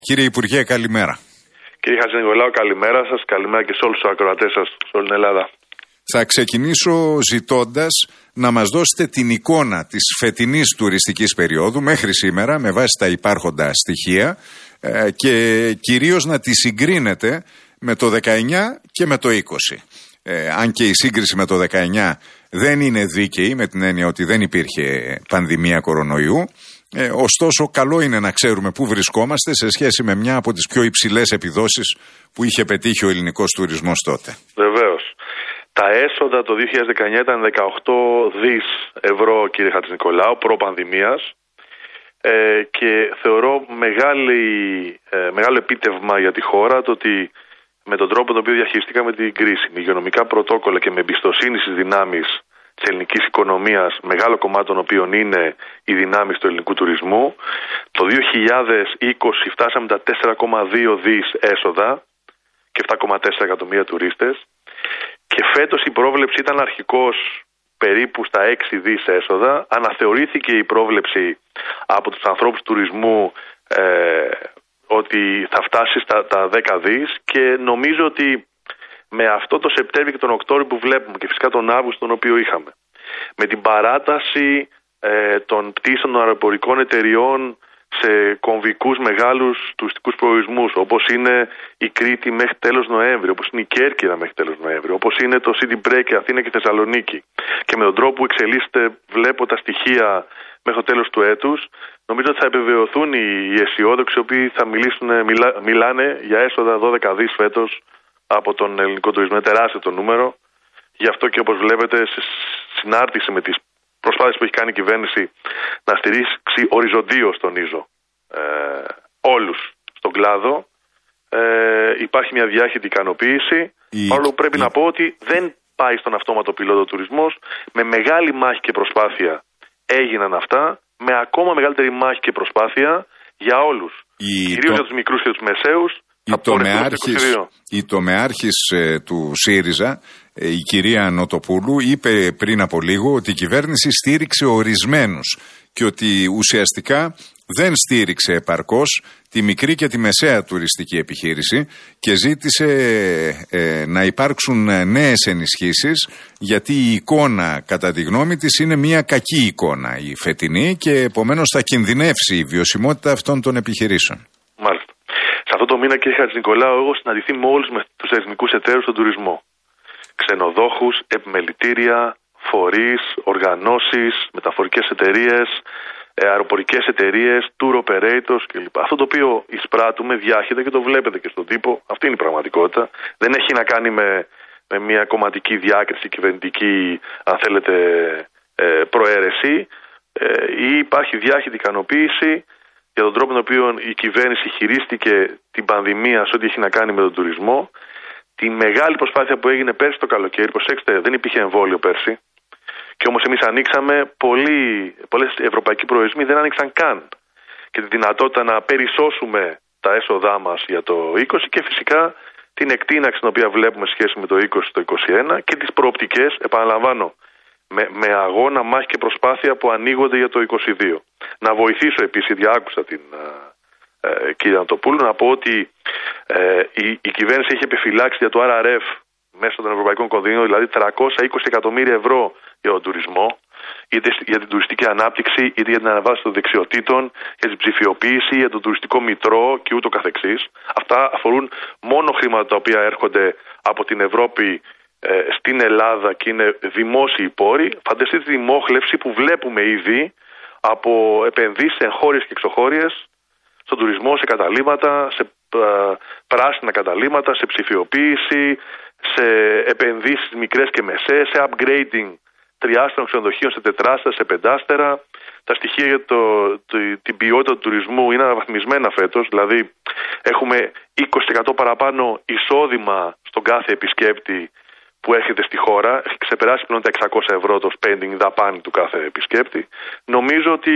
Κύριε Υπουργέ, καλημέρα. Κύριε Χατζηνικολάου, καλημέρα σας. Καλημέρα και σε όλους τους ακροατές σας σε όλη την Ελλάδα. Θα ξεκινήσω ζητώντας να μας δώσετε την εικόνα της φετινής τουριστικής περίοδου μέχρι σήμερα με βάση τα υπάρχοντα στοιχεία και κυρίως να τη συγκρίνετε με το 19 και με το 20. Αν και η σύγκριση με το 19 δεν είναι δίκαιη με την έννοια ότι δεν υπήρχε πανδημία κορονοϊού. Ωστόσο, καλό είναι να ξέρουμε πού βρισκόμαστε σε σχέση με μια από τις πιο υψηλές επιδόσεις που είχε πετύχει ο ελληνικός τουρισμός τότε. Βεβαίως. Τα έσοδα το 2019 ήταν 18 δις ευρώ, κύριε Χατζηνικολάου, προ-πανδημίας, και θεωρώ μεγάλο επίτευγμα για τη χώρα το ότι με τον τρόπο τον οποίο διαχειριστήκαμε την κρίση, με υγειονομικά πρωτόκολλα και με εμπιστοσύνη στις δυνάμεις της ελληνικής οικονομίας, μεγάλο κομμάτι των οποίων είναι οι δυνάμεις του ελληνικού τουρισμού, το 2020 φτάσαμε τα 4,2 δις έσοδα και 7,4 εκατομμύρια τουρίστες και φέτος η πρόβλεψη ήταν αρχικώς περίπου στα 6 δις έσοδα. Αναθεωρήθηκε η πρόβλεψη από τους ανθρώπους τουρισμού ότι θα φτάσει στα 10 δις και νομίζω ότι με αυτό το Σεπτέμβριο και τον Οκτώβριο που βλέπουμε και φυσικά τον Αύγουστο τον οποίο είχαμε, με την παράταση των πτήσεων των αεροπορικών εταιριών σε κομβικούς μεγάλους τουριστικούς προορισμούς, όπως είναι η Κρήτη μέχρι τέλος Νοέμβρη, όπως είναι η Κέρκυρα μέχρι τέλος Νοέμβρη, όπως είναι το City Break Αθήνα και Θεσσαλονίκη, και με τον τρόπο που εξελίσσεται, βλέπω τα στοιχεία μέχρι το τέλος του έτους, νομίζω ότι θα επιβεβαιωθούν οι αισιόδοξοι, οι οποίοι θα μιλάνε για έσοδα 12 δις φέτος από τον ελληνικό τουρισμό. Είναι τεράστιο το νούμερο. Γι' αυτό και όπως βλέπετε, σε συνάρτηση με τις προσπάθειες που έχει κάνει η κυβέρνηση να στηρίξει οριζοντίως, τονίζω, όλους στον κλάδο, υπάρχει μια διάχυτη ικανοποίηση. Παρόλο που πρέπει να πω ότι δεν πάει στον αυτόματο πιλότο τουρισμός. Με μεγάλη μάχη και προσπάθεια έγιναν αυτά, με ακόμα μεγαλύτερη μάχη και προσπάθεια για όλους. Κυρίως για τους μικρούς και τους μεσαίους. Η τομεάρχης του ΣΥΡΙΖΑ, η κυρία Νοτοπούλου, είπε πριν από λίγο ότι η κυβέρνηση στήριξε ορισμένους και ότι ουσιαστικά δεν στήριξε επαρκώς τη μικρή και τη μεσαία τουριστική επιχείρηση και ζήτησε να υπάρξουν νέες ενισχύσεις, γιατί η εικόνα, κατά τη γνώμη της, είναι μια κακή εικόνα η φετινή και επομένως θα κινδυνεύσει η βιωσιμότητα αυτών των επιχειρήσεων. Μάλιστα. Σε αυτό το μήνα, κύριε Χατζηνικολάου, έχω συναντηθεί με όλους τους εθνικούς εταίρους στον τουρισμό. Ξενοδόχους, επιμελητήρια, φορείς, οργανώσεις, μεταφορικές εταιρείες, αεροπορικές εταιρείες, tour operators κλπ. Αυτό το οποίο εισπράττουμε διάχυτα και το βλέπετε και στον τύπο, αυτή είναι η πραγματικότητα. Δεν έχει να κάνει με μια κομματική διάκριση, κυβερνητική, αν θέλετε, προαίρεση, ή υπάρχει διάχυτη ικανοποίηση για τον τρόπο με τον οποίο η κυβέρνηση χειρίστηκε την πανδημία σε ό,τι έχει να κάνει με τον τουρισμό. Τη μεγάλη προσπάθεια που έγινε πέρσι το καλοκαίρι, προσέξτε, δεν υπήρχε εμβόλιο πέρσι, και όμως εμείς ανοίξαμε, πολλές ευρωπαϊκοί προορισμοί δεν άνοιξαν καν, και τη δυνατότητα να περισσώσουμε τα έσοδά μας για το 20 και φυσικά την εκτείναξη την οποία βλέπουμε σχέση με το 20 το 21 και τις προοπτικές, επαναλαμβάνω, με αγώνα, μάχη και προσπάθεια που ανοίγονται για το 22. Να βοηθήσω επίσης, διάκουσα την κυρία Νοτοπούλου, να πω ότι η κυβέρνηση έχει επιφυλάξει για το RRF μέσω των ευρωπαϊκών κονδυλίων, δηλαδή 320 εκατομμύρια ευρώ για τον τουρισμό, είτε για την τουριστική ανάπτυξη, είτε για την αναβάθμιση των δεξιοτήτων, για την ψηφιοποίηση, για το τουριστικό μητρό και ούτω καθεξής. Αυτά αφορούν μόνο χρήματα τα οποία έρχονται από την Ευρώπη στην Ελλάδα και είναι δημόσιοι πόροι. Φανταστείτε τη μόχλευση που βλέπουμε ήδη από επενδύσεις εγχώριες και εξωχώριες στον τουρισμό, σε καταλύματα, σε πράσινα καταλύματα, σε ψηφιοποίηση, σε επενδύσεις μικρές και μεσαίες, σε upgrading τριάστερων ξενοδοχείων σε τετράστερα, σε πεντάστερα. Τα στοιχεία για την ποιότητα του τουρισμού είναι αναβαθμισμένα φέτος, δηλαδή έχουμε 20% παραπάνω εισόδημα στον κάθε επισκέπτη που έρχεται στη χώρα, έχει ξεπεράσει πλέον τα 600 ευρώ το spending, δαπάνη του κάθε επισκέπτη. Νομίζω ότι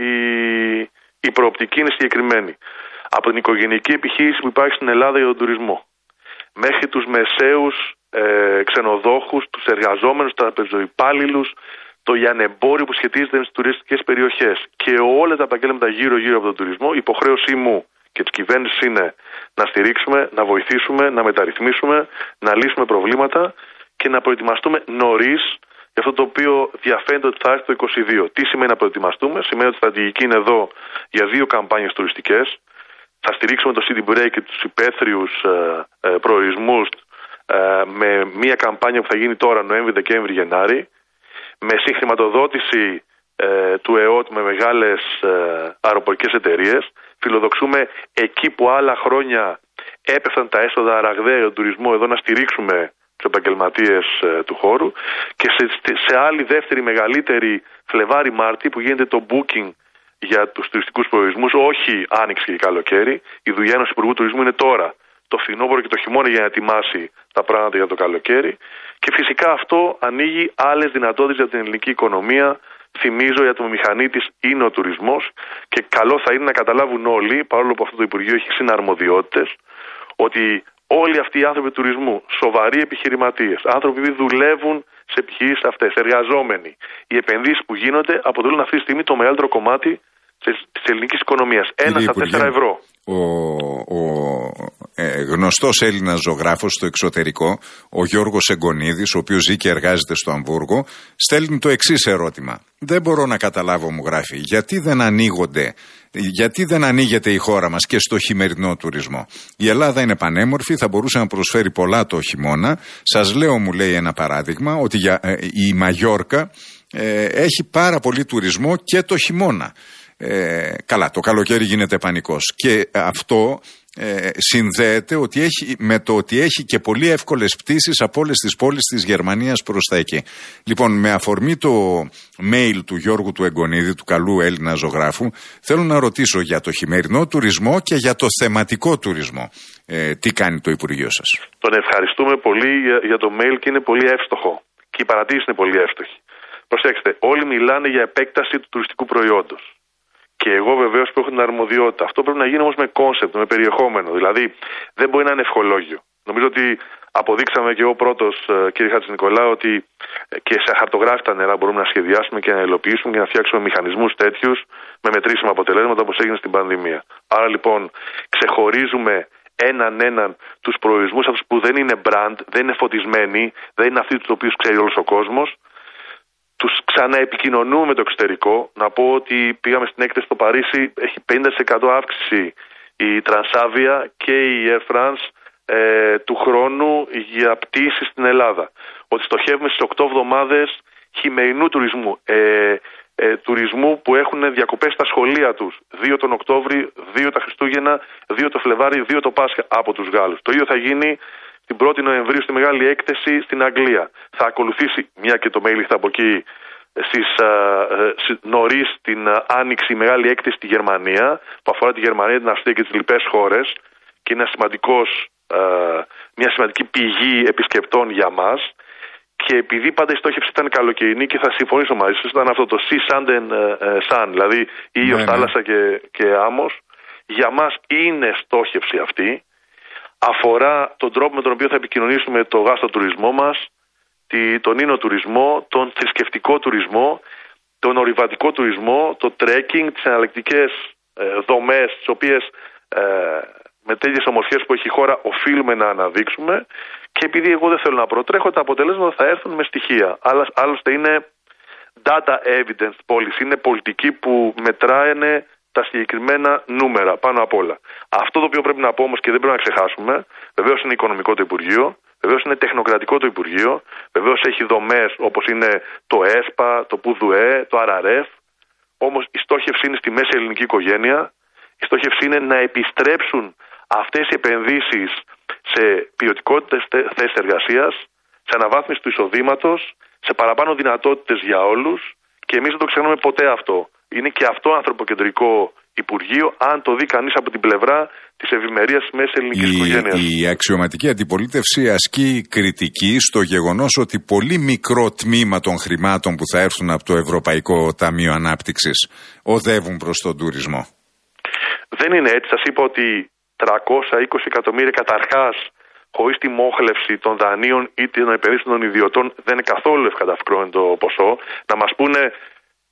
η προοπτική είναι συγκεκριμένη. Από την οικογενειακή επιχείρηση που υπάρχει στην Ελλάδα για τον τουρισμό, μέχρι τους μεσαίους ξενοδόχους, τους εργαζόμενους, τους τραπεζοϊπάλληλους, το λιανεμπόριο που σχετίζεται με τις τουριστικές περιοχές και όλα τα επαγγέλματα γύρω-γύρω από τον τουρισμό, η υποχρέωσή μου και της κυβέρνησης είναι να στηρίξουμε, να βοηθήσουμε, να μεταρρυθμίσουμε, να λύσουμε προβλήματα και να προετοιμαστούμε νωρίς για αυτό το οποίο διαφαίνεται ότι θα έρθει το 2022. Τι σημαίνει να προετοιμαστούμε? Σημαίνει ότι η στρατηγική είναι εδώ για 2 καμπάνιες τουριστικές. Θα στηρίξουμε το city break και τους υπαίθριους προορισμούς με μια καμπάνια που θα γίνει τώρα Νοέμβρη, Δεκέμβρη, Γενάρη, με συγχρηματοδότηση του ΕΟΤ με μεγάλες αεροπορικές εταιρείες. Φιλοδοξούμε εκεί που άλλα χρόνια έπεφταν τα έσοδα ραγδαία για τον τουρισμό, εδώ να στηρίξουμε τους επαγγελματίες του χώρου, και σε άλλη δεύτερη μεγαλύτερη Φλεβάρι-Μάρτι που γίνεται το booking για τους τουριστικούς προορισμούς, όχι άνοιξη και καλοκαίρι. Η δουλειά ενός Υπουργού Τουρισμού είναι τώρα, το φθινόπωρο και το χειμώνα, για να ετοιμάσει τα πράγματα για το καλοκαίρι. Και φυσικά αυτό ανοίγει άλλες δυνατότητες για την ελληνική οικονομία. Θυμίζω, η ατμομηχανή της είναι ο τουρισμός και καλό θα είναι να καταλάβουν όλοι, παρόλο που αυτό το Υπουργείο έχει συναρμοδιότητες, ότι όλοι αυτοί οι άνθρωποι του τουρισμού, σοβαροί επιχειρηματίες, άνθρωποι που δουλεύουν σε επιχειρήσεις αυτές, εργαζόμενοι, οι επενδύσεις που γίνονται αποτελούν αυτή τη στιγμή το μεγαλύτερο κομμάτι της ελληνικής οικονομίας. 1 στα 4 ευρώ. Ο γνωστός Έλληνας ζωγράφος στο εξωτερικό, ο Γιώργος Εγκονίδης, ο οποίος ζει και εργάζεται στο Αμβούργο, στέλνει το εξής ερώτημα. Δεν μπορώ να καταλάβω, μου γράφει, γιατί δεν ανοίγεται η χώρα μας και στο χειμερινό τουρισμό. Η Ελλάδα είναι πανέμορφη, θα μπορούσε να προσφέρει πολλά το χειμώνα. Σας λέω, μου λέει, ένα παράδειγμα, ότι η Μαγιόρκα έχει πάρα πολύ τουρισμό και το χειμώνα. Καλά, το καλοκαίρι γίνεται πανικός και αυτό συνδέεται με το ότι έχει και πολύ εύκολες πτήσεις από όλες τις πόλεις της Γερμανίας προς τα εκεί. Λοιπόν, με αφορμή το mail του Γιώργου του Εγκονίδη, του καλού Έλληνα ζωγράφου, θέλω να ρωτήσω για το χειμερινό τουρισμό και για το θεματικό τουρισμό. Τι κάνει το Υπουργείο σας? Τον ευχαριστούμε πολύ για το mail και είναι πολύ εύστοχο. Και η παρατήρηση είναι πολύ εύστοχη. Προσέξτε, όλοι μιλάνε για επέκταση του τουριστικού προϊόντος. Και εγώ βεβαίως που έχω την αρμοδιότητα. Αυτό πρέπει να γίνει όμως με κόνσεπτ, με περιεχόμενο. Δηλαδή δεν μπορεί να είναι ευχολόγιο. Νομίζω ότι αποδείξαμε και εγώ πρώτος, κύριε Χατζηνικολάου, ότι και σε αχαρτογράφητα νερά μπορούμε να σχεδιάσουμε και να υλοποιήσουμε και να φτιάξουμε μηχανισμούς τέτοιους με μετρήσιμα αποτελέσματα όπως έγινε στην πανδημία. Άρα λοιπόν ξεχωρίζουμε έναν τους προορισμούς αυτούς που δεν είναι brand, δεν είναι φωτισμένοι, δεν είναι αυτοί τους οποίους ξέρει όλος ο κόσμος. Τους ξαναεπικοινωνούμε με το εξωτερικό. Να πω ότι πήγαμε στην έκθεση στο Παρίσι, έχει 50% αύξηση η Transavia και η Air France του χρόνου για πτήσεις στην Ελλάδα. Ότι στοχεύουμε στις 8 εβδομάδες χειμερινού τουρισμού. Τουρισμού που έχουν διακοπές στα σχολεία τους. 2 τον Οκτώβρη, 2 τα Χριστούγεννα, 2 το Φλεβάρι, 2 το Πάσχα από τους Γάλλους. Το ίδιο θα γίνει την 1η Νοεμβρίου στη μεγάλη έκθεση στην Αγγλία. Θα ακολουθήσει, μια και το mail θα από εκεί, νωρίς την άνοιξη η μεγάλη έκθεση στη Γερμανία, που αφορά τη Γερμανία, την Αυστρία και τις λοιπές χώρες και είναι μια σημαντική πηγή επισκεπτών για μας. Και επειδή πάντα η στόχευση ήταν καλοκαιρινή και θα συμφωνήσω μαζί σας, ήταν αυτό το sea, sand and sun, δηλαδή ήλιος, θάλασσα και άμμος. Για μας είναι στόχευση αυτή. Αφορά τον τρόπο με τον οποίο θα επικοινωνήσουμε το γαστροτουρισμό μας, τον ίνο-τουρισμό, τον θρησκευτικό τουρισμό, τον ορειβατικό τουρισμό, το τρέκινγκ, τις εναλλακτικές δομές, τις οποίες με τέτοιες ομορφιές που έχει η χώρα οφείλουμε να αναδείξουμε. Και επειδή εγώ δεν θέλω να προτρέχω, τα αποτελέσματα θα έρθουν με στοιχεία. Άλλωστε είναι data evidence policy, είναι πολιτική που μετράνε τα συγκεκριμένα νούμερα πάνω απ' όλα. Αυτό το οποίο πρέπει να πω όμως και δεν πρέπει να ξεχάσουμε, βεβαίως είναι οικονομικό το Υπουργείο, βεβαίως είναι τεχνοκρατικό το Υπουργείο, βεβαίως έχει δομές όπως είναι το ΕΣΠΑ, το ΠΟΥΔΟΕ, το ΑΡΑΡΕΦ, όμως η στόχευση είναι στη μέση ελληνική οικογένεια, η στόχευση είναι να επιστρέψουν αυτές οι επενδύσεις σε ποιοτικότητες θέσεις εργασίας, σε αναβάθμιση του εισοδήματος, σε παραπάνω δυνατότητες για όλους και εμείς δεν το ξεχνάμε ποτέ αυτό. Είναι και αυτό ανθρωποκεντρικό Υπουργείο, αν το δει κανείς από την πλευρά της ευημερίας της μέσης ελληνικής οικογένειας. Η αξιωματική αντιπολίτευση ασκεί κριτική στο γεγονός ότι πολύ μικρό τμήμα των χρημάτων που θα έρθουν από το Ευρωπαϊκό Ταμείο Ανάπτυξης οδεύουν προς τον τουρισμό. Δεν είναι έτσι. Σας είπα ότι 320 εκατομμύρια καταρχάς, χωρίς τη μόχλευση των δανείων ή των επενδύσεων των ιδιωτών, δεν είναι καθόλου ευκαταφικρό το ποσό. Να μας πούνε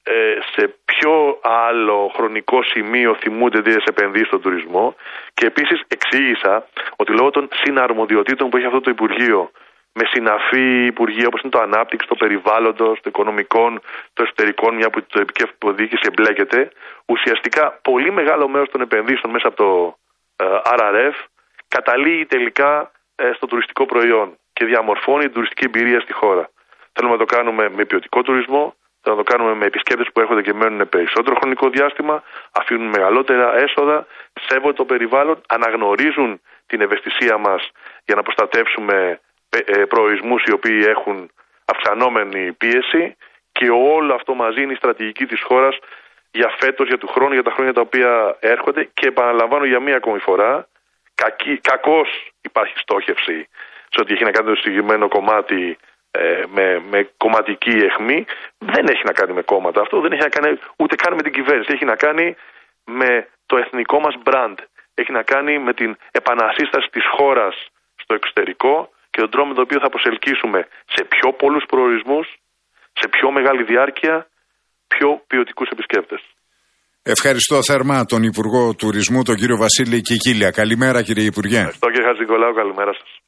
σε ποιο άλλο χρονικό σημείο θυμούνται τις επενδύσεις στον τουρισμό, και επίσης εξήγησα ότι λόγω των συναρμοδιοτήτων που έχει αυτό το Υπουργείο με συναφή Υπουργεία όπως είναι το Ανάπτυξη, το Περιβάλλοντος, το Οικονομικών, το Εσωτερικών, μια που το επικέφαλο διοίκηση εμπλέκεται, ουσιαστικά πολύ μεγάλο μέρος των επενδύσεων μέσα από το RRF καταλήγει τελικά στο τουριστικό προϊόν και διαμορφώνει την τουριστική εμπειρία στη χώρα. Θέλουμε να το κάνουμε με ποιοτικό τουρισμό, θέλουμε να το κάνουμε με επισκέπτες που έρχονται και μένουν περισσότερο χρονικό διάστημα, αφήνουν μεγαλύτερα έσοδα, σέβονται το περιβάλλον, αναγνωρίζουν την ευαισθησία μας για να προστατεύσουμε προορισμούς οι οποίοι έχουν αυξανόμενη πίεση, και όλο αυτό μαζί είναι η στρατηγική της χώρας για φέτος, για του χρόνου, για τα χρόνια τα οποία έρχονται. Και επαναλαμβάνω για μία ακόμη φορά, κακώς υπάρχει στόχευση σε ό,τι έχει να κάνει το συγκεκριμένο κομμάτι με κομματική αιχμή. Δεν έχει να κάνει με κόμματα αυτό, δεν έχει να κάνει ούτε καν με την κυβέρνηση. Έχει να κάνει με το εθνικό μας brand. Έχει να κάνει με την επανασύσταση της χώρας στο εξωτερικό και τον τρόπο με τον οποίο θα προσελκύσουμε σε πιο πολλούς προορισμούς, σε πιο μεγάλη διάρκεια, πιο ποιοτικούς επισκέπτες. Ευχαριστώ θερμά τον Υπουργό Τουρισμού, τον κύριο Βασίλη Κικίλια. Καλημέρα, κύριε Υπουργέ. Ευχαριστώ, κύριε Χατζηνικολάου, καλημέρα σας.